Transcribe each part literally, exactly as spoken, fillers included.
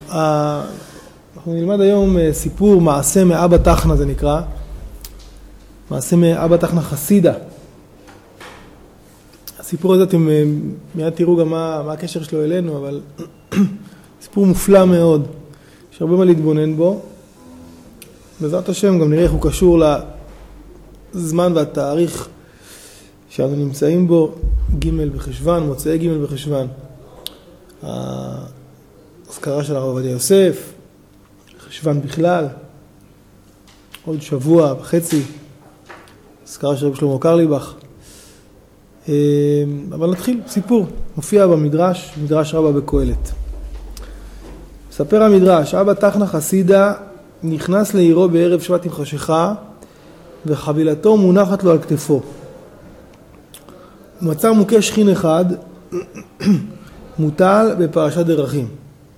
אנחנו נלמד היום סיפור מעשה מאבא תחנה, זה נקרא. מעשה מאבא תחנה חסידה. הסיפור הזה, אתם מיד תראו גם מה, מה הקשר שלו אלינו, אבל סיפור מופלא מאוד. יש הרבה מה להתבונן בו. בעזרת השם גם נראה איך הוא קשור לזמן והתאריך שאנו נמצאים בו, ג' בחשוון, מוצאי ג' בחשוון. ההזכרה של הרב עובדיה יוסף, חשוון בכלל, עוד שבוע וחצי, הזכרה של רב שלמה קרליבך. אבל נתחיל, סיפור, מופיע במדרש, מדרש רבה בקהלת. מספר המדרש, אבא תחנה חסידה נכנס לעירו בערב שבת עם חשיכה, וחבילתו מונחת לו על כתפו. הוא מצא מוכה שכין אחד, מוטל בפרשת דרכים.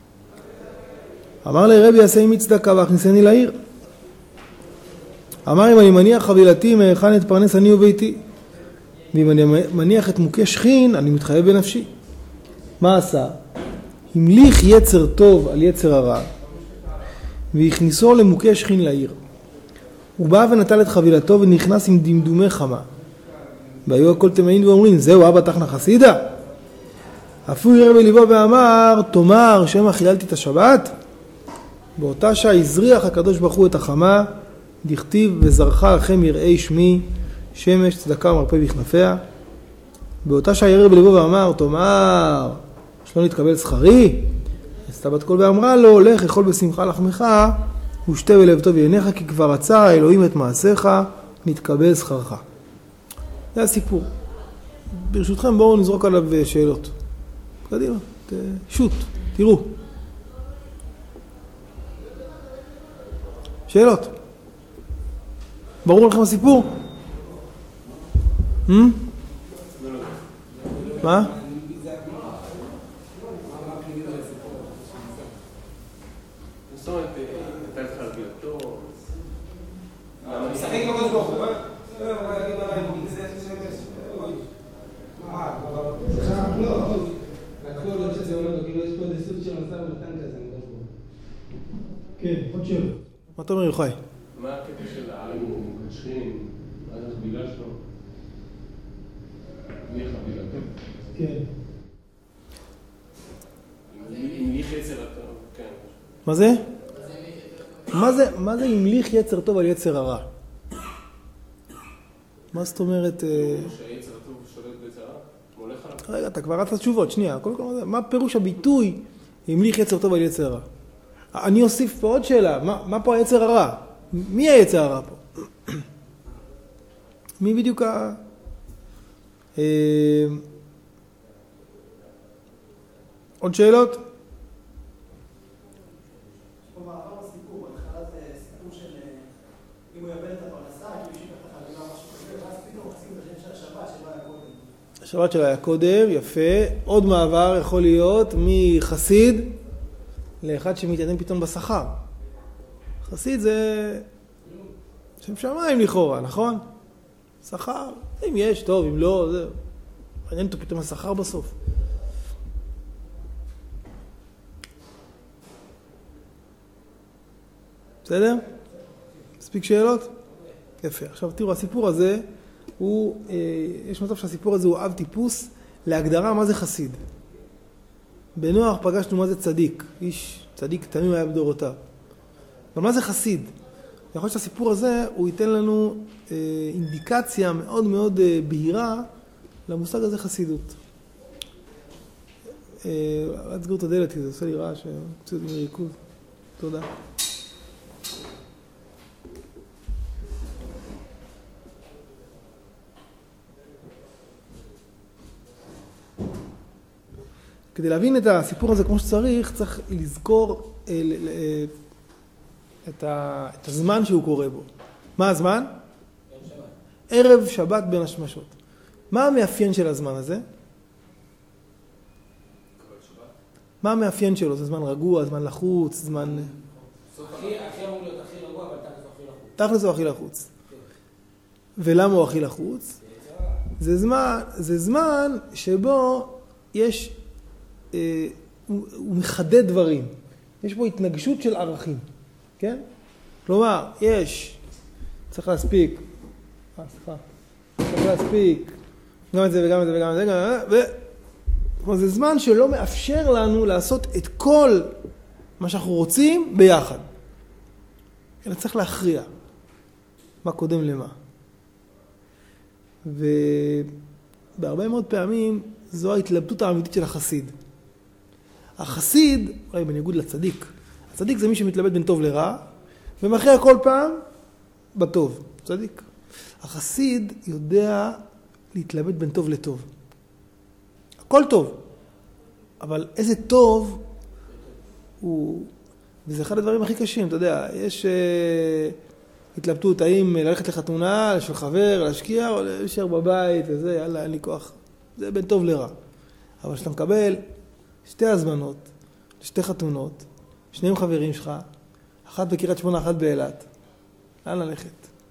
אמר לי, רבי יעשה עמי צדקה והכניסני לעיר. אמר, אם אני מניח חבילתי, מהיכן אתפרנס אני וביתי? ואם אני מניח את מוכה שכין, אני מתחייב בנפשי. מה עשה? המליך יצר טוב על יצר הרע, והכניסו למוכה שכין לעיר. הוא בא ונטל את חבילתו ונכנס עם דמדומי חמה. והיו הכל תמאים ואומרים, זהו אבא תחנה חסידה? אפילו ירא בליבו ואמר, תאמר שמא חיללתי את השבת? באותה שעה הזריח הקדוש ברוך הוא את החמה, דכתיב וזרחה לכם יראי שמי, שמש צדקה ומרפא בכנפיה. באותה שעה ירא בליבו ואמר, תאמר שלא נתקבל שכרי? עשתה בת קול ואמרה לו, לך אכול בשמחה לחמך ושתה בלב טוב בעיניך, כי כבר רצה אלוהים את מעשיך, נתקבל שכרך. זה הסיפור. ברשותכם בואו נזרוק עליו שאלות. קדימה, שוט, תראו. שאלות. ברור לכם הסיפור? Hmm? מה? כן, עוד שאלה. מה אתה אומר יוחאי? מה הקטע של השכין? מה זה חבילה שלו? מי חבילתו? כן. המליך יצר טוב, כן. מה זה? מה זה, מה זה המליך יצר טוב על יצר הרע? מה זאת אומרת? שהיצר טוב שולט ביצר הרע? מולך עליו? רגע, אתה כבר רצת תשובות, שנייה. מה פירוש הביטוי המליך יצר טוב על יצר הרע? אני אוסיף פה עוד שאלה, מה, מה פה היצר הרע? מי היצר הרע פה? מי בדיוק ה... אה... עוד שאלות? פה מעבר בסיפור, התחלת סיפור של אם הוא יאבד את הפרנסה, אם הוא ישיב את החבילה משהו כזה, ואז פתאום עושים את השם של השבת שלא היה קודם. השבת שלו היה קודם, יפה. עוד מעבר יכול להיות מחסיד לאחד שמתעדן פתאום בשכר. חסיד זה שם שמיים לכאורה, נכון? שכר, אם יש, טוב, אם לא, זה... מעניין אותו פתאום השכר בסוף. בסדר? מספיק שאלות? יפה. עכשיו תראו, הסיפור הזה הוא, אה, יש מצב שהסיפור הזה הוא אב טיפוס להגדרה מה זה חסיד. בנוח פגשנו מה זה צדיק, איש צדיק תמים היה בדורותיו. אבל מה זה חסיד? יכול להיות שהסיפור הזה הוא ייתן לנו אה, אינדיקציה מאוד מאוד אה, בהירה למושג הזה חסידות. אה, אל תסגור את הדלת, כי זה עושה לי רעש, שיוציא אותי מריכוז. תודה. כדי להבין את הסיפור הזה כמו שצריך, צריך לזכור אה, אה, את, ה, את הזמן שהוא קורה בו. מה הזמן? ערב שבת בין השמשות. מה המאפיין של הזמן הזה? מה המאפיין שלו? זה זמן רגוע, זמן לחוץ, זמן... הכי אמור להיות הכי רגוע, אבל תכלס הוא הכי לחוץ. תכלס הוא הכי לחוץ. ולמה הוא הכי לחוץ? זה זמן, זה זמן שבו יש, אה, הוא, הוא מחדד דברים. יש פה התנגשות של ערכים, כן? כלומר, יש, צריך להספיק, אה, סליחה, צריך להספיק, גם את זה וגם את זה וגם את זה, וגם את זה, ו... זה זמן שלא מאפשר לנו לעשות את כל מה שאנחנו רוצים ביחד. אלא צריך להכריע מה קודם למה. ובהרבה מאוד פעמים זו ההתלבטות האמיתית של החסיד. החסיד, אולי בניגוד לצדיק, הצדיק זה מי שמתלבט בין טוב לרע, ומכריע כל פעם בטוב. צדיק. החסיד יודע להתלבט בין טוב לטוב. הכל טוב. אבל איזה טוב הוא... וזה אחד הדברים הכי קשים, אתה יודע, יש uh, התלבטות, האם ללכת לחתונה, של חבר, להשקיע, או להישאר בבית, וזה, יאללה, אין לי כוח. זה בין טוב לרע. אבל כשאתה מקבל שתי הזמנות, שתי חתונות, שניהם חברים שלך, אחת בקריית שמונה, אחת באילת, לאן ללכת?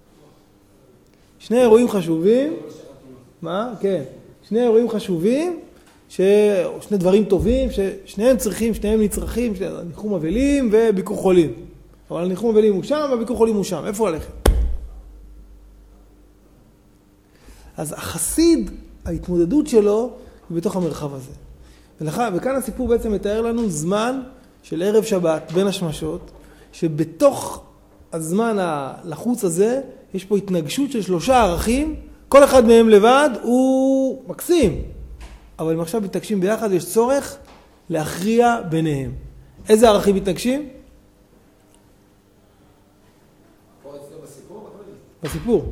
שני אירועים חשובים, מה? כן. שני אירועים חשובים, שני דברים טובים, ששניהם צריכים, שניהם נצרכים, ניחום אבלים וביקור חולים. אבל ניחום אבלים הוא שם, והביקור חולים הוא שם. איפה ללכת? אז החסיד, ההתמודדות שלו, היא בתוך המרחב הזה. ולכן, וכאן הסיפור בעצם מתאר לנו זמן של ערב שבת בין השמשות, שבתוך הזמן הלחוץ הזה, יש פה התנגשות של שלושה ערכים, כל אחד מהם לבד הוא מקסים. אבל אם עכשיו מתנגשים ביחד, יש צורך להכריע ביניהם. איזה ערכים מתנגשים? פה אצלו בסיפור? בסיפור.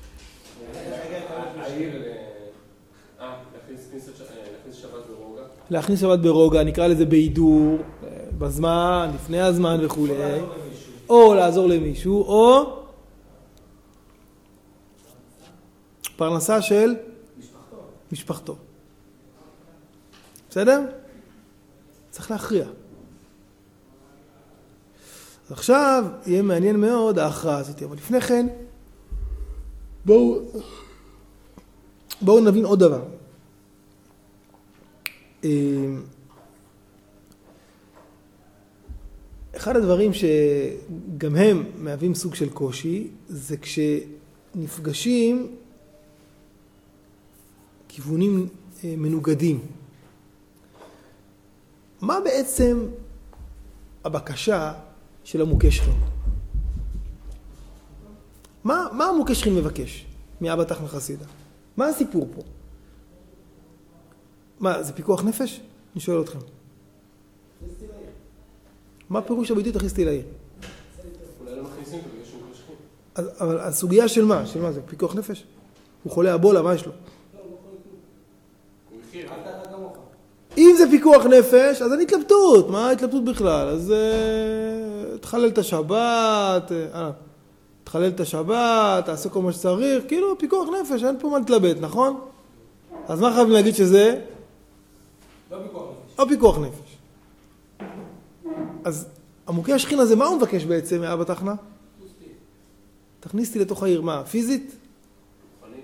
העיר, אה, להכניס שבת ברוגע. להכניס שבת ברוגע, נקרא לזה בהידור, בזמן, לפני הזמן וכו'. או לעזור למישהו, או פרנסה של משפחתו. משפחתו. בסדר? צריך להכריע. אז עכשיו יהיה מעניין מאוד ההכרעה הזאת, אבל לפני כן בואו בואו נבין עוד דבר. אחד הדברים שגם הם מהווים סוג של קושי, זה כשנפגשים כיוונים מנוגדים. מה בעצם הבקשה של המוכה שכין? מה, מה המוכה שכין מבקש מאבא תחנה חסידה? מה הסיפור פה? מה, זה פיקוח נפש? אני שואל אתכם. מה פירוש הביטוי תכניסתי לעיר? אולי לא מכניסים אותו בגלל שהוא מוכה שכין. אז, אבל הסוגיה של מה? של מה זה? פיקוח נפש? הוא חולה אבולה, מה יש לו? הוא מכיר. אל תעלה כמוך. אם זה פיקוח נפש, אז אין התלבטות. מה ההתלבטות בכלל? אז uh, תחלל את השבת, אה, תחלל את השבת, תעשה כל מה שצריך, כאילו פיקוח נפש, אין פה מה להתלבט, נכון? אז מה חייבים להגיד שזה? לא פיקוח נפש. או פיקוח נפש. אז המוכה השכין הזה, מה הוא מבקש בעצם מאבא תחנה? תכניס אותי לתוך העיר, מה? פיזית? אני.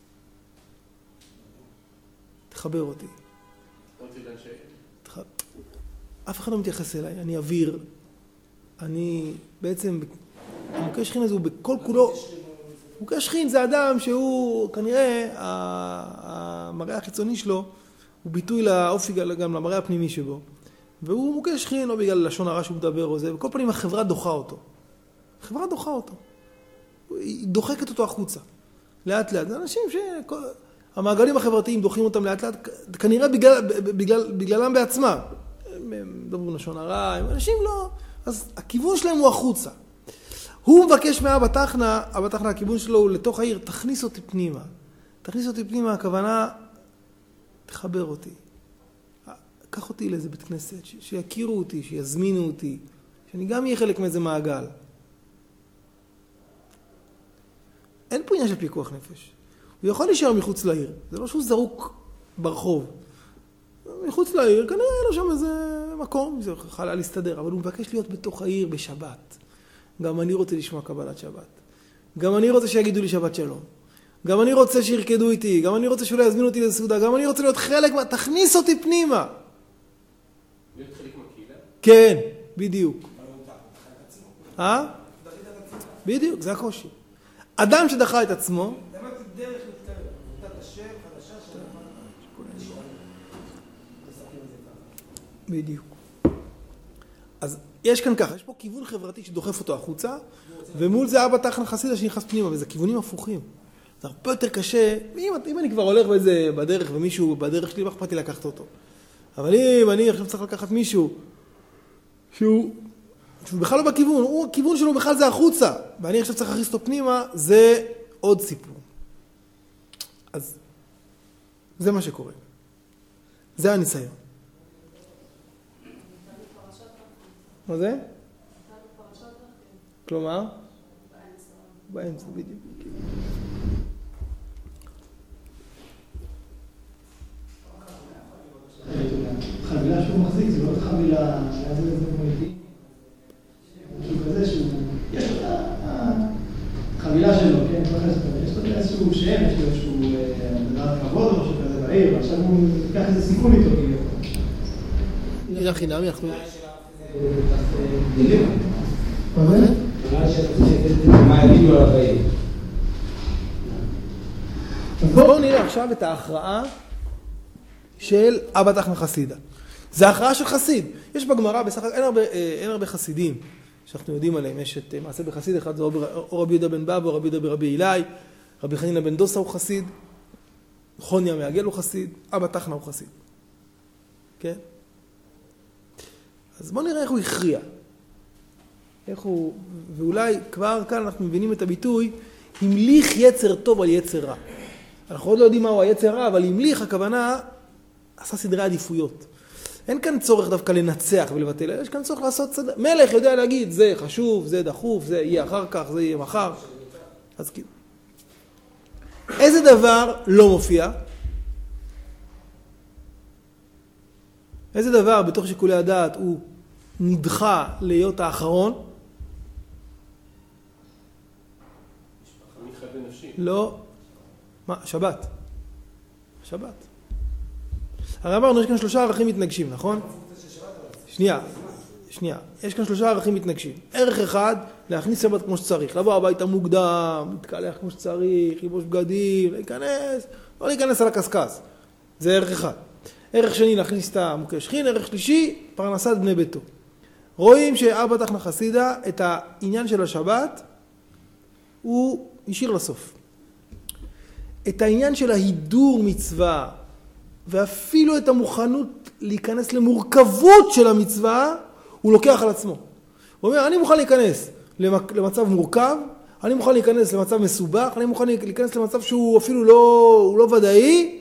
תחבר אותי. אותי לאנשי. תח... אף אחד לא מתייחס אליי, אני אוויר. אני בעצם, המוכה השכין הזה הוא בכל כולו, מוכה שכין זה אדם שהוא כנראה, המראה החיצוני שלו הוא ביטוי לאופי, גם למראה הפנימי שבו. והוא מוכה שכין, לא בגלל לשון הרע שהוא מדבר או זה, וכל פעמים החברה דוחה אותו. החברה דוחה אותו. היא דוחקת אותו החוצה. לאט לאט. זה אנשים שהמעגלים החברתיים דוחים אותם לאט לאט, כנראה בגלל, בגלל, בגללם בעצמם. הם מדברים לשון הרע, הם אנשים לא... אז הכיוון שלהם הוא החוצה. הוא מבקש מאבא תחנה, אבא תחנה, הכיוון שלו הוא לתוך העיר, תכניס אותי פנימה. תכניס אותי פנימה, הכוונה, תחבר אותי. קח אותי לאיזה בית כנסת, ש- שיכירו אותי, שיזמינו אותי, שאני גם אהיה חלק מאיזה מעגל. אין פה עניין של פיקוח נפש. הוא יכול להישאר מחוץ לעיר. זה לא שהוא זרוק ברחוב. מחוץ לעיר, כנראה אין לו שם איזה מקום, זה יכול להסתדר, אבל הוא מבקש להיות בתוך העיר בשבת. גם אני רוצה לשמוע קבלת שבת. גם אני רוצה שיגידו לי שבת שלום. גם אני רוצה שירקדו איתי. גם אני רוצה שאולי יזמינו אותי לסעודה. גם אני רוצה להיות חלק מה... תכניס אותי פנימה. להיות חלק מהקהילה? כן, בדיוק. אה? בדיוק, זה הקושי. אדם שדחה את עצמו, באמת דרך להתקרב, נתת השם, חדשה, שם בדיוק. אז יש כאן ככה, יש פה כיוון חברתי שדוחף אותו החוצה, ומול זה אבא תחנה חסידה שנכנס פנימה, וזה כיוונים הפוכים. זה הרבה יותר קשה, אם, אם אני כבר הולך באיזה בדרך, ומישהו בדרך שלי, מה אכפת לי לקחת אותו. אבל אם אני עכשיו צריך לקחת מישהו, שהוא, שהוא בכלל לא בכיוון, הוא, הכיוון שלו בכלל זה החוצה, ואני עכשיו צריך להכניס אותו פנימה, זה עוד סיפור. אז זה מה שקורה. זה הניסיון. מה זה? כלומר? באמצע, בדיוק. חבילה שהוא מחזיק, זה לא חבילה, היה זה איזה מולידי, משהו כזה שהוא, יש לו את החבילה שלו, כן, יש לו איזשהו שם, יש לו איזשהו דבר כבוד או משהו כזה בעיר, ועכשיו הוא ייקח איזה סיכון איתו, כאילו. נראה חינם, אנחנו... מה זה? מה יגידו על הבאים? אז בואו נראה עכשיו את ההכרעה של אבא תחנה חסידה. זה הכרעה של חסיד. יש בגמרא, בסך הכל, אין הרבה, אין הרבה חסידים שאנחנו יודעים עליהם. יש את מעשה בחסיד אחד, זה או רבי יהודה בן בבא, או רבי יהודה ברבי אילאי, רבי חנינא בן דוסה הוא חסיד, חוניה מעגל הוא חסיד, אבא תחנה הוא חסיד. כן? אז בואו נראה איך הוא הכריע. איך הוא, ואולי כבר כאן אנחנו מבינים את הביטוי, המליך יצר טוב על יצר רע. אנחנו עוד לא יודעים מהו היצר רע, אבל המליך הכוונה עשה סדרי עדיפויות. אין כאן צורך דווקא לנצח ולבטל, יש כאן צורך לעשות סדר. מלך יודע להגיד, זה חשוב, זה דחוף, זה יהיה אחר כך, זה יהיה מחר. אז כאילו. איזה דבר לא מופיע? איזה דבר בתוך שיקולי הדעת הוא נדחה להיות האחרון? לא. מה? שבת. שבת. הרי אמרנו, יש כאן שלושה ערכים מתנגשים, נכון? שנייה, שנייה. יש כאן שלושה ערכים מתנגשים. ערך אחד, להכניס שבת כמו שצריך. לבוא הביתה מוקדם, להתקלח כמו שצריך, לבוש בגדים, להיכנס, לא להיכנס על הקסקס. זה ערך אחד. ערך שני, להכניס את המוקש שכין. ערך שלישי, פרנסת בני ביתו. רואים שאבא תחנה חסידה, את העניין של השבת, הוא השאיר לסוף. את העניין של ההידור מצווה, ואפילו את המוכנות להיכנס למורכבות של המצווה, הוא לוקח על עצמו. הוא אומר, אני מוכן להיכנס למצב מורכב, אני מוכן להיכנס למצב מסובך, אני מוכן להיכנס למצב שהוא אפילו לא, הוא לא ודאי,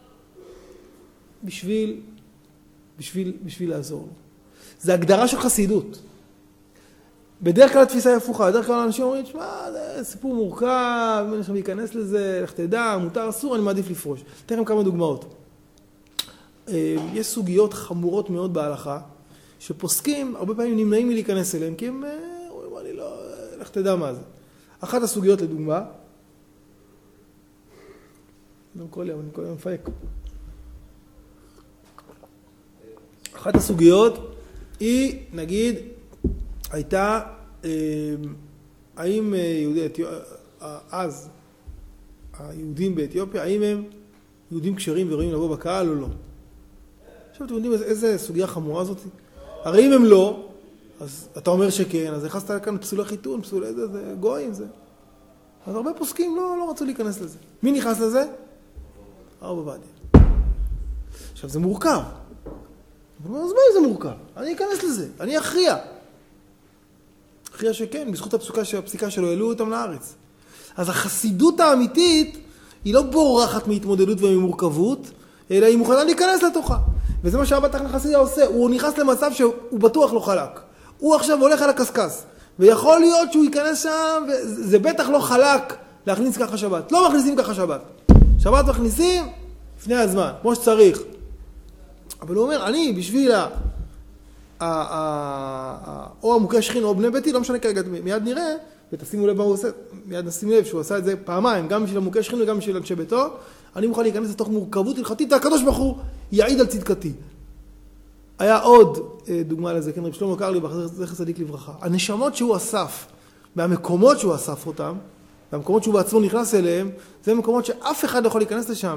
בשביל, בשביל, בשביל לעזור לו. זה הגדרה של חסידות. בדרך כלל התפיסה היא הפוכה, בדרך כלל אנשים אומרים, שמה, זה סיפור מורכב, אם אני עכשיו להיכנס לזה, לך תדע, מותר, אסור, אני מעדיף לפרוש. אתן לכם כמה דוגמאות. יש סוגיות חמורות מאוד בהלכה, שפוסקים, הרבה פעמים נמנעים מלהיכנס אליהם, כי הם אומרים, אני לא, לך תדע מה זה. אחת הסוגיות לדוגמה, גם כל יום, אני כל יום מפייק. אחת הסוגיות היא, נגיד, הייתה, האם יהודי אתיופיה, אז היהודים באתיופיה, האם הם יהודים כשרים ורואים לבוא בקהל או לא? עכשיו אתם יודעים איזה סוגיה חמורה זאת? הרי אם הם לא, אז אתה אומר שכן, אז הכנסת כאן פסולי חיתון, פסולי איזה, זה גויים זה. אז הרבה פוסקים לא, לא רצו להיכנס לזה. מי נכנס לזה? הרב עובדיה. עכשיו זה מורכב. אבל אז מה זה מורכב? אני אכנס לזה, אני אכריע. אכריע שכן, בזכות הפסוקה, הפסיקה שלו העלו אותם לארץ. אז החסידות האמיתית היא לא בורחת מהתמודדות וממורכבות, אלא היא מוכנה להיכנס לתוכה. וזה מה שהאבא תחנה חסידה עושה, הוא נכנס למצב שהוא בטוח לא חלק. הוא עכשיו הולך על הקסקס, ויכול להיות שהוא ייכנס שם, וזה בטח לא חלק להכניס ככה שבת. לא מכניסים ככה שבת. שבת מכניסים לפני הזמן, כמו שצריך. אבל הוא אומר, אני בשביל ה... או המוקש שכין או בני ביתי, לא משנה כרגע, מיד נראה, ותשימו לב מה הוא עושה, מיד נשים לב שהוא עשה את זה פעמיים, גם בשביל המוקש שכין וגם בשביל אנשי ביתו, אני מוכן להיכנס לתוך מורכבות הלכתית, והקדוש ברוך הוא יעיד על צדקתי. היה עוד דוגמה לזה, כן, רב שלמה קרליבך, זכר צדיק לברכה. הנשמות שהוא אסף, והמקומות שהוא אסף אותם, והמקומות שהוא בעצמו נכנס אליהם, זה מקומות שאף אחד לא יכול להיכנס לשם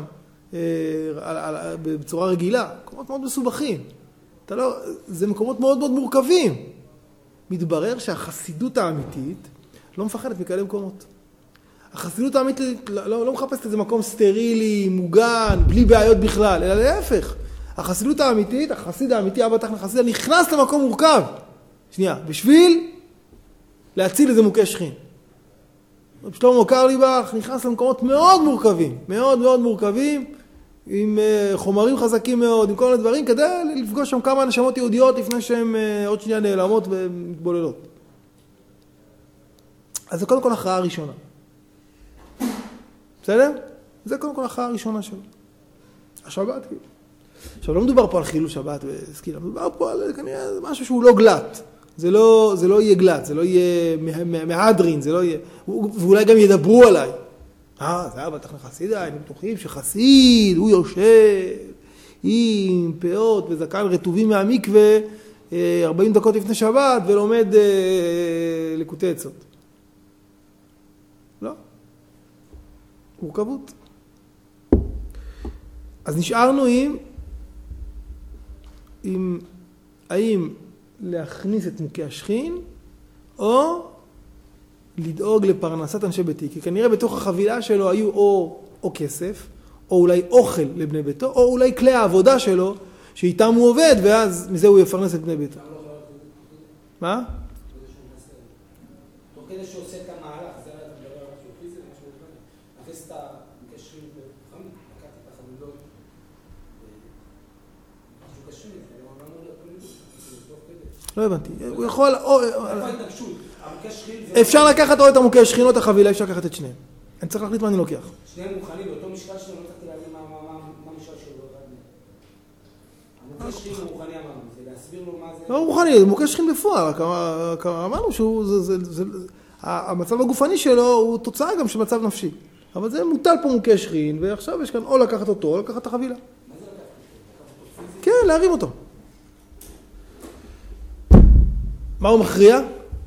בצורה רגילה. מקומות מאוד מסובכים. אתה לא, זה מקומות מאוד מאוד מורכבים. מתברר שהחסידות האמיתית לא מפחדת מכאלה מקומות. החסידות האמיתית לא, לא מחפשת איזה מקום סטרילי, מוגן, בלי בעיות בכלל, אלא להפך. החסידות האמיתית, החסיד האמיתי, אבא תחנה חסיד, נכנס למקום מורכב. שנייה, בשביל להציל איזה מוכה שכין. שלמה קרליבך נכנס למקומות מאוד מורכבים, מאוד מאוד מורכבים, עם חומרים חזקים מאוד, עם כל מיני דברים, כדי לפגוש שם כמה נשמות יהודיות לפני שהן עוד שנייה נעלמות ומתבוללות. אז זה קודם כל הכרעה ראשונה. בסדר? זה קודם כל הכרעה ראשונה שלו. השבת, כאילו. עכשיו, לא מדובר פה על חילול שבת וסקילה, מדובר פה על כנראה משהו שהוא לא גלט. זה לא, זה לא יהיה גלט, זה לא יהיה מהדרין, זה לא יהיה, ואולי גם ידברו עליי. אה, זה אבא תחנה חסידה, היינו בטוחים שחסיד, הוא יושב עם פאות וזקן רטובים מהמקווה, ארבעים דקות לפני שבת, ולומד לקוטי עצות. לא. מורכבות. אז נשארנו עם, עם, האם להכניס את מוכי השכין, או לדאוג לפרנסת אנשי ביתי. כי כנראה בתוך החבילה שלו היו או, או כסף, או אולי אוכל לבני ביתו, או אולי כלי העבודה שלו, שאיתם הוא עובד, ואז מזה הוא יפרנס את בני ביתו. מה? תוך כדי שהוא עושה את המהלך, זה היה מדבר על משהו פיזי, משהו אחר, אחרי שאתה מקשרים בחמים, לקחתי את החמילות, משהו קשרים, אני לא אמור להיות פוליטי, תוך כדי. לא הבנתי. הוא יכול... איפה ההתנגשות? המוקי שכין זה... אפשר לקחת או את המוקי שכין או את החבילה, אפשר לקחת את שניהם. אני צריך להחליט מה אני לוקח. שניהם מוכנים, באותו משקל שלהם, לא צריכתי להבין מה המשקל שלו. המוקי שכין הוא מוכני אמרנו, זה להסביר לו מה זה... לא הוא מוכני, זה מוקי שכין בפועל, אמרנו שהמצב הגופני שלו הוא תוצאה גם של מצב נפשי. אבל זה מוטל פה מוקי שכין, ועכשיו יש כאן או לקחת אותו או לקחת את החבילה. מה זה לקחת אותו? כן, להרים אותו. מה הוא מכריע?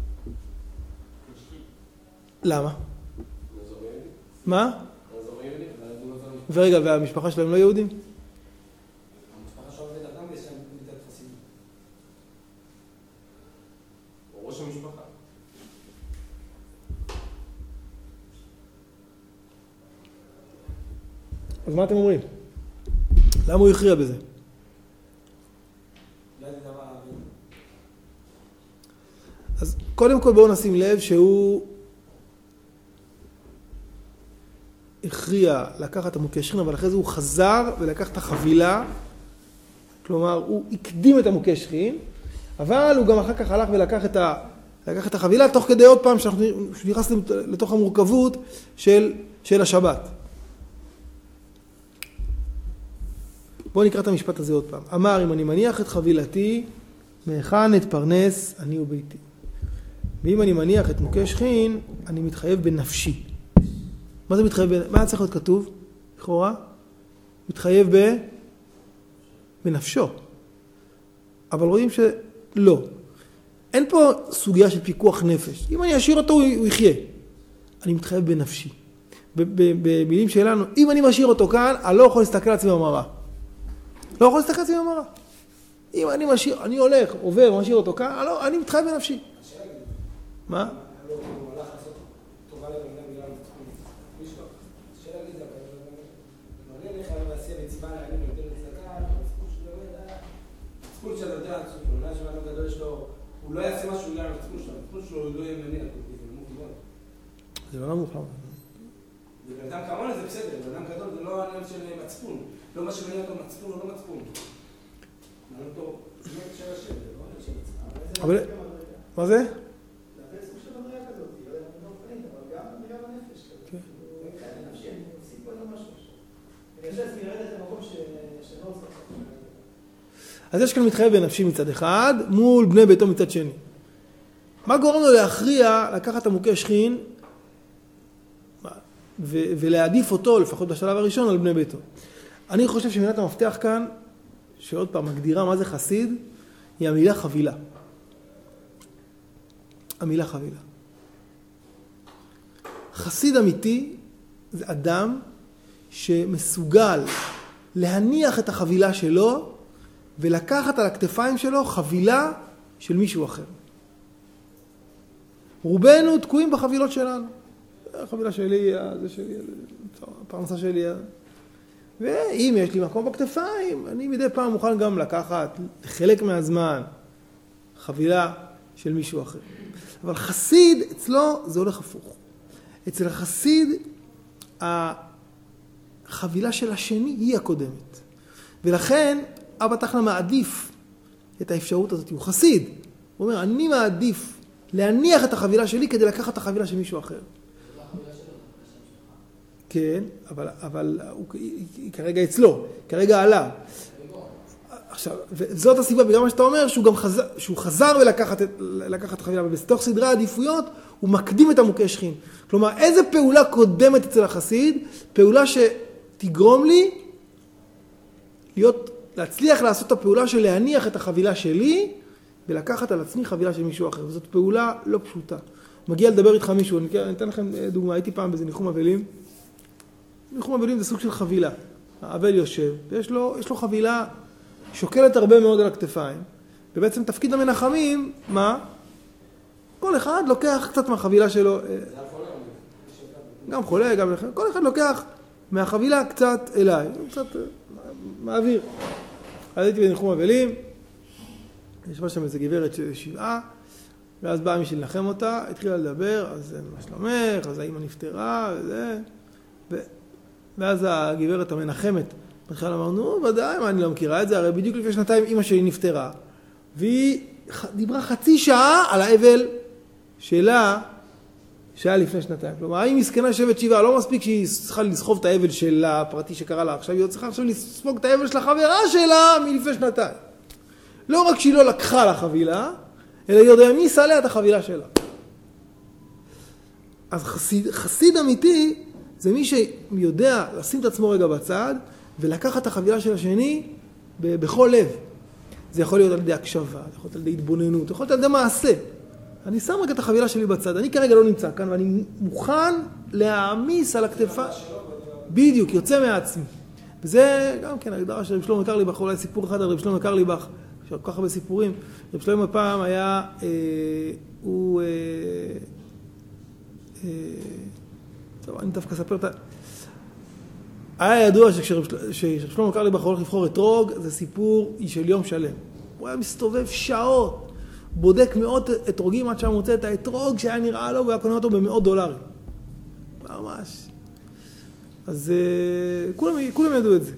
למה? מה? ורגע, והמשפחה שלהם לא יהודים? המשפחה שלו עובדת אדם ויש להם מידת חסידות. או ראש המשפחה. אז מה אתם אומרים? למה הוא יכריע בזה? אז קודם כל בואו נשים לב שהוא הכריע לקחת את המוקי שכין, אבל אחרי זה הוא חזר ולקח את החבילה, כלומר הוא הקדים את המוקי שכין, אבל הוא גם אחר כך הלך ולקח את, ה, לקח את החבילה, תוך כדי עוד פעם שאנחנו נכנסנו לתוך המורכבות של, של השבת. בואו נקרא את המשפט הזה עוד פעם. אמר, אם אני מניח את חבילתי, מהיכן אתפרנס אני וביתי. ואם אני מניח את מוקי שכין, אני מתחייב בנפשי. מה זה מתחייב? מה צריך להיות כתוב? לכאורה? מתחייב ב... בנפשו. אבל רואים שלא. אין פה סוגיה של פיקוח נפש. אם אני אשאיר אותו, הוא יחיה. אני מתחייב בנפשי. במילים שלנו, אם אני משאיר אותו כאן, אני לא יכול להסתכל על עצמי במראה. לא יכול להסתכל על עצמי במראה. אם אני משאיר, אני הולך, עובר, משאיר אותו כאן, אני, לא, אני מתחייב בנפשי. מה? הוא לא יעשה משהו בגלל המצפון שלו, המצפון שלו הוא לא ימני, זה לא נמוך. ובאדם כמוני זה בסדר, באדם גדול זה לא עניין של מצפון, לא מה שמניע אותו מצפון או לא מצפון. מעניין אותו, זה לא של השם, זה לא עניין של מצפון. אבל, מה זה? זה הרבה סוג של מדרגה כזאת, היא לא יודעת אבל גם מדרגה בנפש כזאת. מבחינת הנפשי, אני מוסיף פה איזה משהו. אני חושב שאני ירד את המקום שלא עושה. אז יש כאן מתחייב בנפשי מצד אחד, מול בני ביתו מצד שני. מה גורם לו להכריע, לקחת את המוקי שכין, ו- ולהעדיף אותו, לפחות בשלב הראשון, על בני ביתו? אני חושב שמילת המפתח כאן, שעוד פעם מגדירה מה זה חסיד, היא המילה חבילה. המילה חבילה. חסיד אמיתי זה אדם שמסוגל להניח את החבילה שלו ולקחת על הכתפיים שלו חבילה של מישהו אחר. רובנו תקועים בחבילות שלנו. החבילה שלי, זה שלי, הפרנסה שלי. ואם יש לי מקום בכתפיים, אני מדי פעם מוכן גם לקחת חלק מהזמן חבילה של מישהו אחר. אבל חסיד, אצלו זה הולך הפוך. אצל החסיד, החבילה של השני היא הקודמת. ולכן, אבא תחנה מעדיף את האפשרות הזאת. הוא חסיד. הוא אומר, אני מעדיף להניח את החבילה שלי כדי לקחת את החבילה של מישהו אחר. כן, אבל, אבל הוא, היא, היא כרגע אצלו, כרגע עליו. עכשיו, וזאת הסיבה, בגלל מה שאתה אומר, שהוא גם חזר, שהוא חזר ולקחת את, לקחת את החבילה, ובתוך סדרי העדיפויות, הוא מקדים את המוכה שכין. כלומר, איזה פעולה קודמת אצל החסיד? פעולה שתגרום לי להיות, להצליח לעשות את הפעולה של להניח את החבילה שלי, ולקחת על עצמי חבילה של מישהו אחר. וזאת פעולה לא פשוטה. מגיע לדבר איתך מישהו, אני, אני אתן לכם דוגמה, הייתי פעם באיזה ניחום אבלים. ניחום אבלים זה סוג של חבילה. האבל יושב, ויש לו, יש לו חבילה שוקלת הרבה מאוד על הכתפיים. ובעצם תפקיד המנחמים, מה? כל אחד לוקח קצת מהחבילה שלו. גם חולה, גם לכם. כל אחד לוקח מהחבילה קצת אליי. קצת מעביר. אז הייתי בניחום אבלים, ישבה שם איזו גברת שבעה, ואז באה מישהי לנחם אותה, התחילה לדבר, אז מה שלומך, אז האמא נפטרה, וזה, ו... ואז הגברת המנחמת, מתחילה לומר, נו, ודאי, מה אני לא מכירה את זה, הרי בדיוק לפני שנתיים אמא שלי נפטרה, והיא דיברה חצי שעה על האבל שלה, שהיה לפני שנתיים. כלומר, היא מסכנה שבת שבעה, לא מספיק שהיא צריכה לסחוב את האבל שלה, הפרטי שקרה לה עכשיו, היא צריכה עכשיו לספוג את האבל של החברה שלה מלפני שנתיים. לא רק שהיא לא לקחה לה חבילה, אלא היא יודע מי סעלה את החבילה שלה. אז חסיד, חסיד אמיתי זה מי שיודע לשים את עצמו רגע בצד, ולקחת את החבילה של השני בכל לב. זה יכול להיות על ידי הקשבה, זה יכול להיות על ידי התבוננות, זה יכול להיות על ידי מעשה. אני שם רגע את החבילה שלי בצד, אני כרגע לא נמצא כאן, ואני מוכן להעמיס על הכתפה. בדיוק, יוצא מעצמי. וזה גם כן הגדרה של רב שלמה קרליבך, אולי סיפור אחד על רב שלמה קרליבך, יש כל כך הרבה סיפורים. רב שלמה פעם היה, אה, הוא, אה, אה, טוב, אני דווקא אספר את ה... היה ידוע שכשרב שלמה קרליבך הולך לבחור אתרוג, זה סיפור של יום שלם. הוא היה מסתובב שעות, בודק מאות אתרוגים עד שם מוצא את האתרוג שהיה נראה לו, והיה קונה אותו במאות דולרים. ממש. אז uh, כולם, כולם ידעו את זה.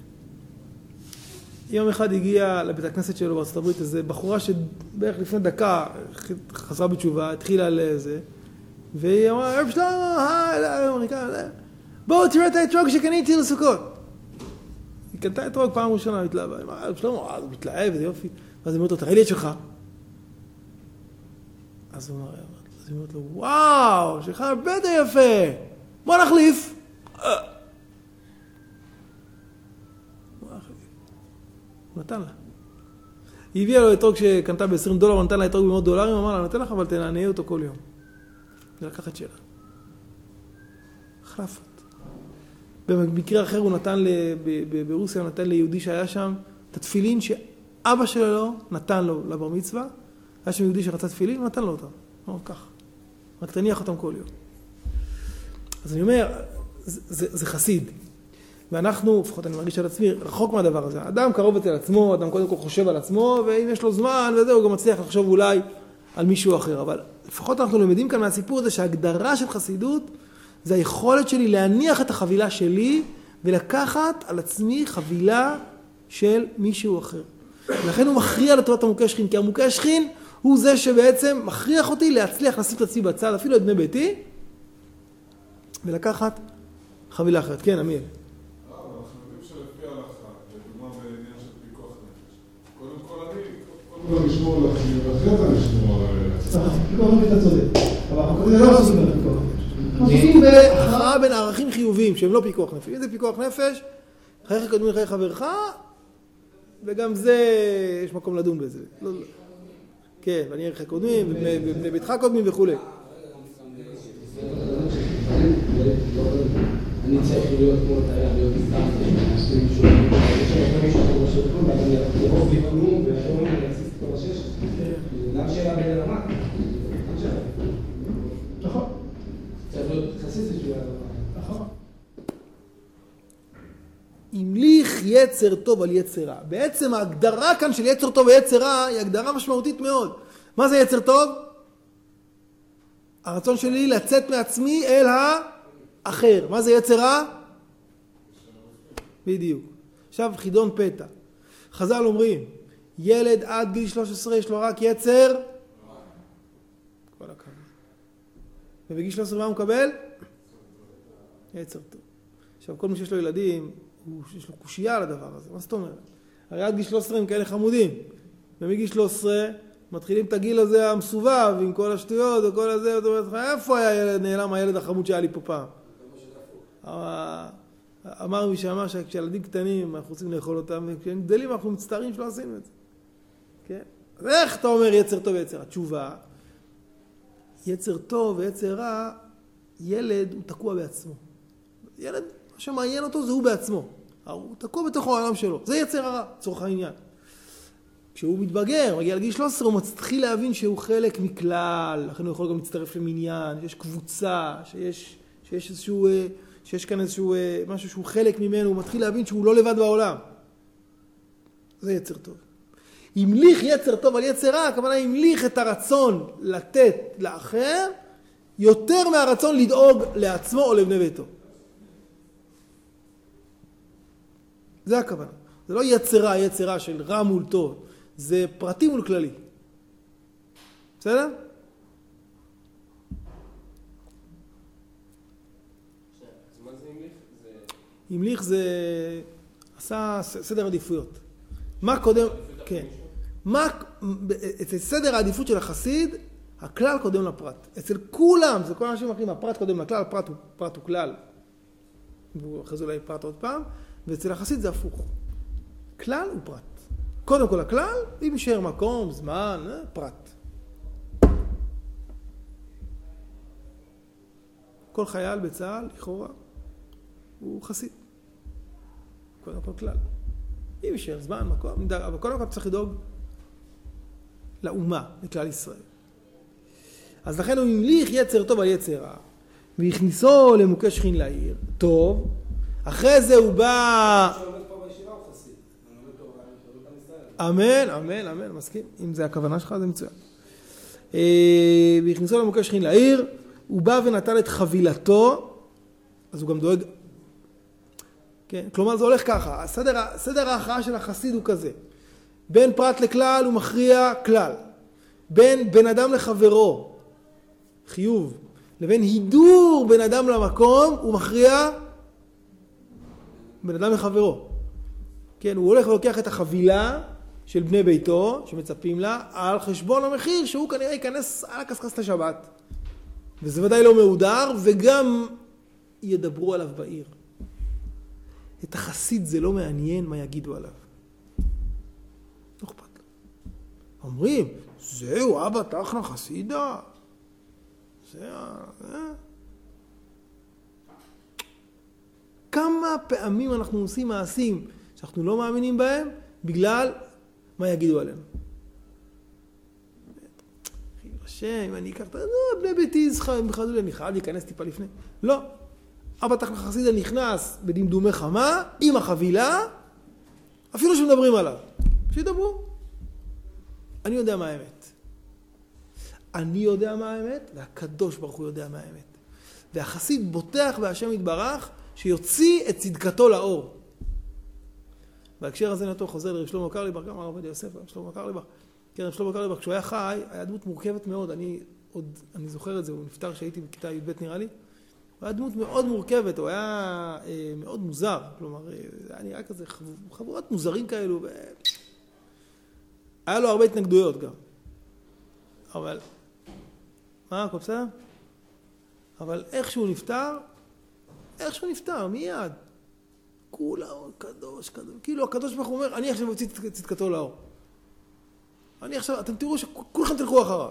יום אחד הגיע לבית הכנסת שלו בארצות הברית, איזו בחורה שבערך לפני דקה חזרה בתשובה, התחילה לזה, והיא אמרה, רב שלמה, היי, אמריקה, בואו תראה את האתרוג שקניתי לסוכות. היא קנתה אתרוג פעם ראשונה, מתלהבה, היא אמרה, רב שלמה, הוא מתלהב, זה יופי. ואז היא אומרת לו, תראה לי את שלך. אז הוא אומרת לו, וואו, שלך הרבה יותר יפה, בוא נחליף. הוא נתן לה. היא הביאה לו אתרוג שקנתה ב-עשרים דולר, הוא נתן לה אתרוג ב-מאות דולרים, הוא אמר לה, נתן לך, אבל תנענעי אותו כל יום. ולקח את שלה. חלפת. במקרה אחר הוא נתן, ברוסיה הוא נתן ליהודי שהיה שם, את התפילין שאבא שלו נתן לו לבר מצווה, היה שם יהודי שרצה תפילין, הוא נתן לו אותם. הוא אמר, כך. רק תניח אותם כל יום. אז אני אומר, זה, זה, זה חסיד. ואנחנו, לפחות אני מרגיש על עצמי, רחוק מהדבר הזה. אדם קרוב אצל עצמו, אדם קודם כל חושב על עצמו, ואם יש לו זמן וזה, הוא גם מצליח לחשוב אולי על מישהו אחר. אבל לפחות אנחנו למדים כאן מהסיפור הזה, שההגדרה של חסידות, זה היכולת שלי להניח את החבילה שלי, ולקחת על עצמי חבילה של מישהו אחר. ולכן הוא מכריע לטובת המוכה שכין, כי המוכה שכין הוא זה שבעצם מכריח אותי להצליח לשים את עצמי בצד, אפילו את בני ביתי, ולקחת חבילה אחרת. כן, אמיר. אנחנו יודעים שלפי ההלכה, לדוגמה בעניין של פיקוח נפש. קודם כל אני, קודם כל לשמור על עצמי, ואחרי זה לשמור על עצמי. פיקוח נפש אתה צודק. אבל אנחנו קודם לא עושים על פיקוח נפש. עושים בהכרעה בין ערכים חיוביים, שהם לא פיקוח נפש. אם זה פיקוח נפש, חייך קודמים לחיי חברך, וגם זה, יש מקום לדון בזה. לא, לא. כן, ואני ערך הקודמים, ובני ביתך קודמים וכו'. אני צריך להיות כמו תאיה, להיות מסתם, להשתים מישהו, יש שם מישהו אחר בשביל כלום, ואני ירוב לי כלום, ואחרון אני אעשיס את כל השש. גם שאלה בין הרמה, גם שאלה. נכון. צריך להיות חסיס לשביל הרמה. נכון. המליך יצר טוב על יצר רע. בעצם ההגדרה כאן של יצר טוב ויצר רע היא הגדרה משמעותית מאוד. מה זה יצר טוב? הרצון שלי לצאת מעצמי אל האחר. מה זה יצר רע? בדיוק. עכשיו חידון פתע. חז"ל אומרים, ילד עד גיל שלוש עשרה יש לו רק יצר כל הכבוד. ובגיל שלוש עשרה מה הוא מקבל? יצר טוב. עכשיו כל מי שיש לו ילדים, יש לו קושייה על הדבר הזה. מה זאת אומרת? הרי עד גיל שלוש עשרה הם כאלה חמודים. ומגיל שלוש עשרה מתחילים את הגיל הזה המסובב עם כל השטויות וכל הזה. איפה היה ילד, נעלם הילד החמוד שהיה לי פה פעם? אמר מי שאמר שכשילדים קטנים אנחנו רוצים לאכול אותם, וכשהם גדלים אנחנו מצטערים שלא עשינו את זה. כן? אז איך אתה אומר יצר טוב ויצר רע? התשובה, יצר טוב ויצר רע, ילד הוא תקוע בעצמו. ילד, מה שמעניין אותו זה הוא בעצמו. הוא תקוע בתוך העולם שלו. זה יצר הרע, צורך העניין. כשהוא מתבגר, מגיע לגיל שלוש עשרה, הוא מתחיל להבין שהוא חלק מכלל, לכן הוא יכול גם להצטרף למניין, שיש קבוצה, שיש, שיש איזשהו, שיש כאן איזשהו משהו שהוא חלק ממנו, הוא מתחיל להבין שהוא לא לבד בעולם. זה יצר טוב. המליך יצר טוב על יצר רע, הכוונה המליך את הרצון לתת לאחר, יותר מהרצון לדאוג לעצמו או לבני ביתו. זה הכוונה. זה לא יצר רע, יצר רע של רע מול טוב. זה פרטי מול כללי. בסדר? אז מה זה המליך? המליך זה עשה סדר עדיפויות. מה קודם? כן. מה, אצל סדר העדיפות של החסיד, הכלל קודם לפרט. אצל כולם, זה כל האנשים אחרים, הפרט קודם לכלל, הפרט הוא, פרט הוא כלל. ואחרי זה אולי פרט עוד פעם. ואצל החסיד זה הפוך. כלל הוא פרט. קודם כל הכלל, אם יישאר מקום, זמן, פרט. כל חייל בצה"ל, לכאורה, הוא חסיד. קודם כל כלל. אם יישאר זמן, מקום, אבל קודם כל צריך לדאוג לאומה, לכלל ישראל. אז לכן הוא המליך יצר טוב על יצר רע, והכניסו למוכה שכין לעיר, טוב, אחרי זה הוא בא... אמן, אמן, אמן, מסכים. אם זה הכוונה שלך, זה מצוין. והכניסו למוכה שכין לעיר, הוא בא ונתן את חבילתו, אז הוא גם דואג... כן? כלומר, זה הולך ככה. הסדר, סדר ההכרעה של החסיד הוא כזה. בין פרט לכלל הוא מכריע כלל. בין בן אדם לחברו, חיוב, לבין הידור בן אדם למקום, הוא מכריע בן אדם לחברו. כן, הוא הולך ולוקח את החבילה של בני ביתו, שמצפים לה, על חשבון המחיר, שהוא כנראה ייכנס על הקסקס לשבת. וזה ודאי לא מהודר, וגם ידברו עליו בעיר. את החסיד זה לא מעניין מה יגידו עליו. לא אכפת לו. אומרים, זהו, אבא תחנה חסידה. זה... זה... כמה פעמים אנחנו עושים מעשים שאנחנו לא מאמינים בהם, בגלל מה יגידו עליהם. השם, אם אני אקח את בני ביתי, אני חייב להיכנס טיפה לפני. לא. אבא תחנה חסידה נכנס בדמדומי חמה, עם החבילה, אפילו שמדברים עליו. שידברו. אני יודע מה האמת. אני יודע מה האמת, והקדוש ברוך הוא יודע מה האמת. והחסיד בוטח בהשם יתברך, שיוציא את צדקתו לאור. בהקשר הזה נתו חוזר לרב שלמה קרליבך, גם הרב עובדיה יוסף, רב שלמה קרליבך. כן, רב שלמה קרליבך, כשהוא היה חי, היה דמות מורכבת מאוד. אני עוד, אני זוכר את זה, הוא נפטר שהייתי בכיתה י"ב נראה לי. הוא היה דמות מאוד מורכבת, הוא היה אה, מאוד מוזר. כלומר, זה היה נראה כזה חבורת מוזרים כאלו. ו... היה לו הרבה התנגדויות גם. אבל, מה, הכל בסדר? אבל איך שהוא נפטר, איך שהוא נפטר, מיד. כולם קדוש, קדוש. כאילו הקדוש ברוך הוא אומר, אני עכשיו מוציא צדקתו לאור. אני עכשיו, אתם תראו שכולכם תלכו אחריו.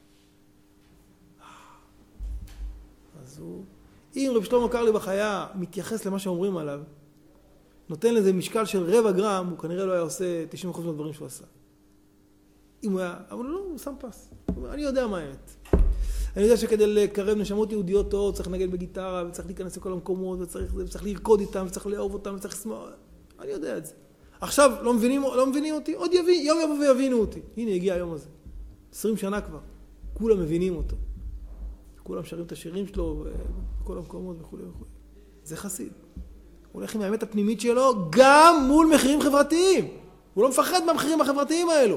אז הוא, אם רב שלמה קרליבך בחיה מתייחס למה שאומרים עליו, נותן לזה משקל של רבע גרם, הוא כנראה לא היה עושה תשעים אחוז מהדברים שהוא עשה. אם הוא היה, אבל לא, הוא שם פס. הוא אומר, אני יודע מה האמת. אני יודע שכדי לקרב נשמות יהודיות טוב, צריך לנגן בגיטרה, וצריך להיכנס לכל המקומות, וצריך, וצריך לרקוד איתם, וצריך לאהוב אותם, וצריך לשמוע. אני יודע את זה. עכשיו, לא מבינים, לא מבינים אותי? עוד יבין, יום יבוא ויבינו אותי. הנה, הגיע היום הזה. עשרים שנה כבר. כולם מבינים אותו. כולם שרים את השירים שלו, בכל המקומות וכו' וכו'. זה חסיד. הוא הולך עם האמת הפנימית שלו, גם מול מחירים חברתיים. הוא לא מפחד מהמחירים החברתיים האלו.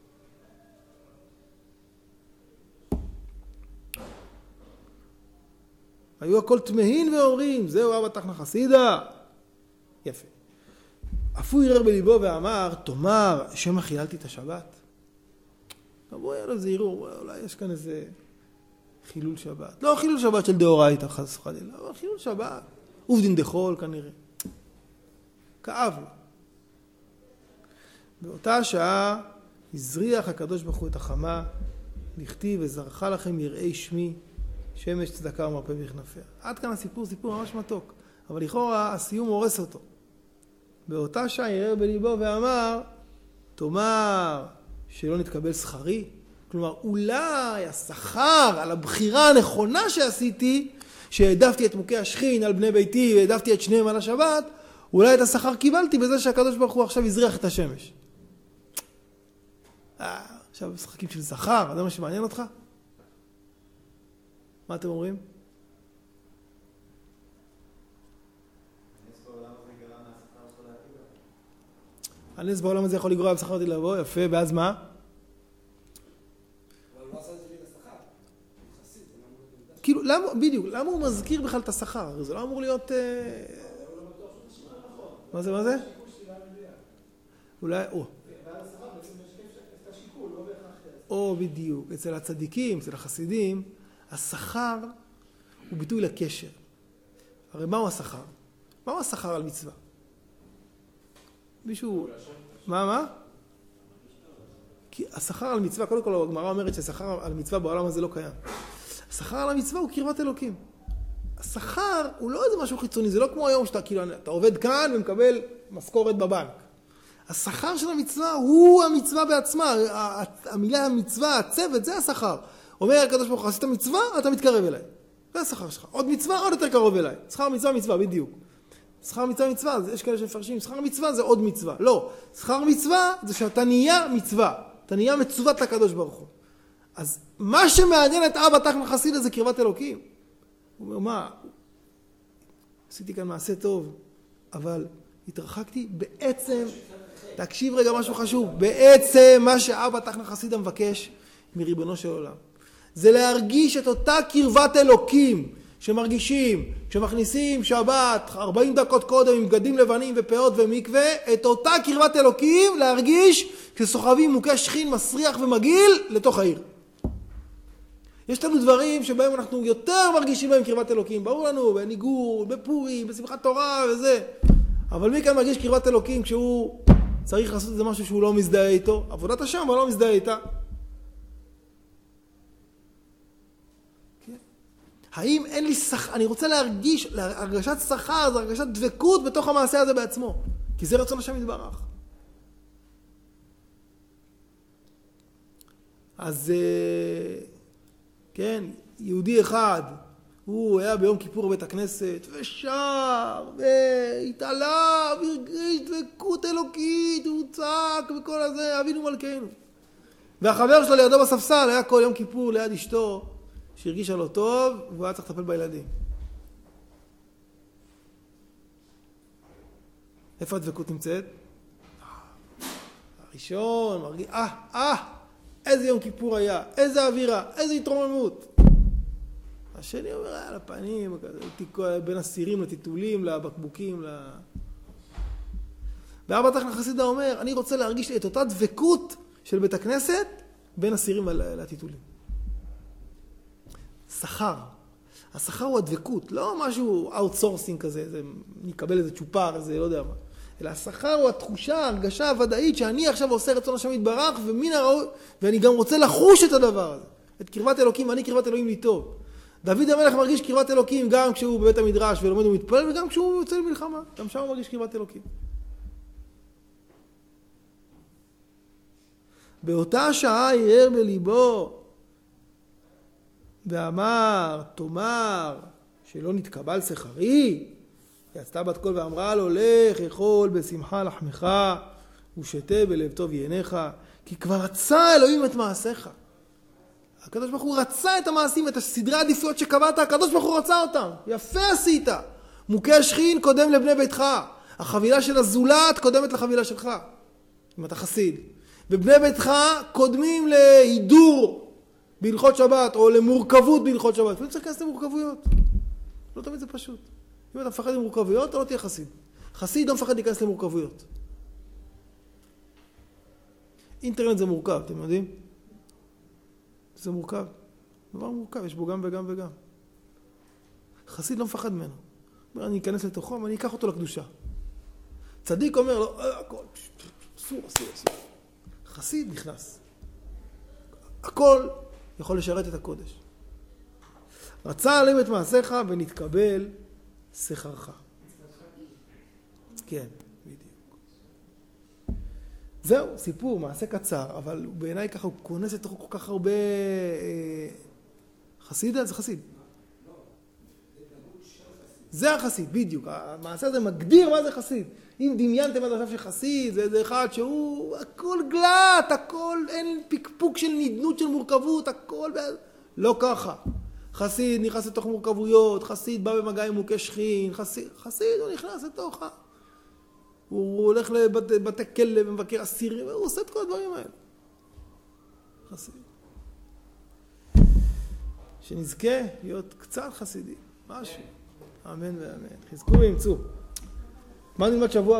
היו הכל תמהין ואומרים, זהו אבא תחנה חסידה. יפה. אף הוא ערער בליבו ואמר, תאמר, שמא חיללתי את השבת? בואו היה לו איזה ערעור, אולי יש כאן איזה חילול שבת. לא חילול שבת של דאורייתא חס וחלילה, אבל חילול שבת. עובדין דחול כנראה. כאב לו. באותה שעה הזריח הקדוש ברוך הוא את החמה, לכתיב וזרחה לכם יראי שמי, שמש צדקה ומרפא בכנפיה. עד כאן הסיפור, סיפור ממש מתוק. אבל לכאורה הסיום הורס אותו. באותה שעה ערער בליבו ואמר, תאמר שלא נתקבל שכרי. כלומר, אולי השכר על הבחירה הנכונה שעשיתי, שהעדפתי את מוכי השכין על בני ביתי והעדפתי את שניהם על השבת, אולי את השכר קיבלתי בזה שהקדוש ברוך הוא עכשיו יזריח את השמש. אה, עכשיו משחקים של שכר, זה מה שמעניין אותך? מה אתם אומרים? הנס בעולם הזה יכול לגרוע בשכר אותי לבוא, יפה, ואז מה? כאילו, למה, בדיוק, למה הוא מזכיר בכלל את השכר? זה לא אמור להיות... מה זה, מה זה? אולי, או. או, בדיוק, אצל הצדיקים, אצל החסידים, השכר הוא ביטוי לקשר. הרי מהו השכר? מהו השכר על מצווה? מישהו... מה, מה? כי השכר על מצווה, קודם כל הגמרא אומרת שהשכר על מצווה בעולם הזה לא קיים. השכר על המצווה הוא קרבת אלוקים. השכר הוא לא איזה משהו חיצוני, זה לא כמו היום שאתה כאילו, אתה עובד כאן ומקבל משכורת בבנק. השכר של המצווה הוא המצווה בעצמה, המילה המצווה, הצוות, זה השכר. אומר הקדוש ברוך הוא, עשית מצווה, אתה מתקרב אליי. זה השכר שלך. עוד מצווה, עוד יותר קרוב אליי. שכר מצווה, מצווה, בדיוק. שכר מצווה, מצווה, יש כאלה שמפרשים, שכר מצווה זה עוד מצווה. לא, שכר מצווה זה שאתה נהיה מצווה. אתה נהיה מצוות לקדוש ברוך הוא. אז מה שמעניין את אבא תחנה חסידה זה קרבת אלוקים. הוא אומר, מה? עשיתי כאן מעשה טוב, אבל התרחקתי בעצם, תקשיב רגע משהו חשוב, בעצם מה שאבא תחנה חסידה מבקש מריבונו של עולם. זה להרגיש את אותה קרבת אלוקים שמרגישים, כשמכניסים שבת ארבעים דקות קודם עם בגדים לבנים ופאות ומקווה, את אותה קרבת אלוקים להרגיש כשסוחבים מוכה שכין מסריח ומגעיל לתוך העיר. יש לנו דברים שבהם אנחנו יותר מרגישים בהם קרבת אלוקים, ברור לנו, בניגוד, בפורים, בשמחת תורה וזה. אבל מי כאן מרגיש קרבת אלוקים כשהוא צריך לעשות איזה משהו שהוא לא מזדהה איתו? עבודת השם, אבל לא מזדהה איתה. האם אין לי שכר, אני רוצה להרגיש, הרגשת שכר, זה הרגשת דבקות בתוך המעשה הזה בעצמו. כי זה רצון השם יתברך. אז, כן, יהודי אחד, הוא היה ביום כיפור בבית הכנסת, ושר, והתעלה, והרגיש דבקות אלוקית, הוא צעק וכל הזה, אבינו מלכנו. והחבר שלו לידו בספסל היה כל יום כיפור ליד אשתו, שהרגישה לו טוב, והוא היה צריך לטפל בילדים. איפה הדבקות נמצאת? הראשון, מרגיש, אה, אה, איזה יום כיפור היה, איזה אווירה, איזה התרוממות. השני אומר, היה לפנים, בין הסירים, לטיטולים, לבקבוקים, ל... ואבא תחנה חסידה אומר, אני רוצה להרגיש את אותה דבקות של בית הכנסת, בין הסירים לטיטולים. שכר. השכר הוא הדבקות, לא משהו אאוטסורסינג כזה, זה, נקבל איזה צ'ופר, איזה לא יודע מה. אלא השכר הוא התחושה, ההרגשה הוודאית שאני עכשיו עושה רצון השם יתברך, ומן הראוי, ואני גם רוצה לחוש את הדבר הזה. את קרבת אלוקים, ואני קרבת אלוהים לי טוב. דוד המלך מרגיש קרבת אלוקים גם כשהוא בבית המדרש ולומד ומתפלל, וגם כשהוא יוצא למלחמה. גם שם הוא מרגיש קרבת אלוקים. באותה שעה ירר בליבו, ואמר, תאמר, שלא נתקבל שכרי. יצתה בת קול ואמרה לו, לך אכול בשמחה לחמך, ושתה בלב טוב ייניך, כי כבר רצה אלוהים את מעשיך. הקדוש ברוך הוא רצה את המעשים, את הסדרי העדיפויות שקבעת, הקדוש ברוך הוא רצה אותם. יפה עשית. מוכה השכין קודם לבני ביתך. החבילה של הזולת קודמת לחבילה שלך. אם אתה חסיד. ובני ביתך קודמים להידור בהלכות שבת, או למורכבות בהלכות שבת. אפילו צריך להיכנס למורכבויות. לא תמיד זה פשוט. אם אתה מפחד למורכבויות, אתה לא תהיה חסיד. חסיד לא מפחד להיכנס למורכבויות. אינטרנט זה מורכב, אתם יודעים? זה מורכב. דבר מורכב, יש בו גם וגם וגם. חסיד לא מפחד ממנו. אומר, אני אכנס לתוכו, ואני אקח אותו לקדושה. צדיק אומר לו, הכל, אסור, אסור, אסור. חסיד נכנס. הכל יכול לשרת את הקודש. רצה עליהם את מעשיך ונתקבל שכרך. כן, בדיוק. זהו, סיפור, מעשה קצר, אבל בעיניי ככה הוא כונס לתוכו כל כך הרבה... חסיד? זה חסיד. זה החסיד, בדיוק. המעשה הזה מגדיר מה זה חסיד. אם דמיינתם עד עכשיו שחסיד, זה איזה אחד שהוא הכל גלט, הכל, אין פיקפוק של נדנות של מורכבות, הכל... לא ככה. חסיד נכנס לתוך מורכבויות, חסיד בא במגע עם מוכה שכין, חסיד, חסיד הוא נכנס לתוך... הוא הולך לבתי כלא ומבקר אסירים, הוא עושה את כל הדברים האלה. חסיד. שנזכה להיות קצת חסידים, משהו. אמן ואמן. חזקו וימצאו. מה נלמד שבוע?